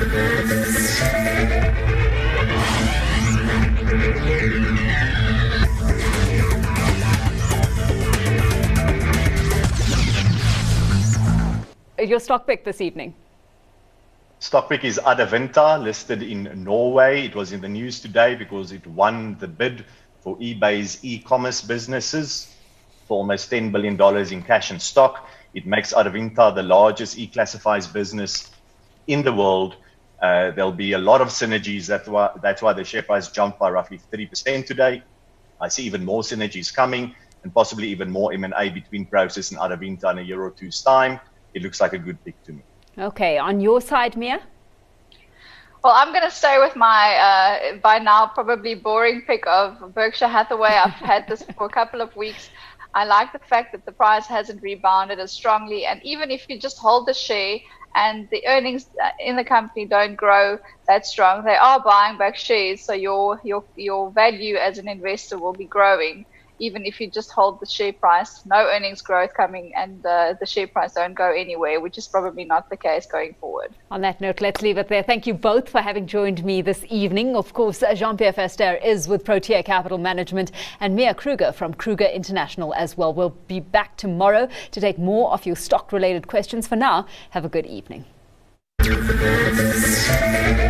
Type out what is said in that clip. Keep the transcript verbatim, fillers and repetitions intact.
Your stock pick this evening? Stock pick is Adevinta, listed in Norway. It was in the news today because it won the bid for eBay's e-commerce businesses for almost ten billion dollars in cash and stock. It makes Adevinta the largest e-classifieds business in the world. Uh, there'll be a lot of synergies. That's why, that's why the share price jumped by roughly thirty percent today. I see even more synergies coming and possibly even more M and A between Prosus and Adevinta in a year or two's time. It looks like a good pick to me. Okay, on your side, Mia? Well, I'm going to stay with my, uh, by now, probably boring pick of Berkshire Hathaway. I've had this for a couple of weeks. I like the fact that the price hasn't rebounded as strongly. And even if you just hold the share and the earnings in the company don't grow that strong, they are buying back shares. So your, your, your value as an investor will be growing, even if you just hold the share price. No earnings growth coming and uh, the share price don't go anywhere, which is probably not the case going forward. On that note, let's leave it there. Thank you both for having joined me this evening. Of course, Jean-Pierre Verster is with Protea Capital Management and Mia Kruger from Kruger International as well. We'll be back tomorrow to take more of your stock-related questions. For now, have a good evening.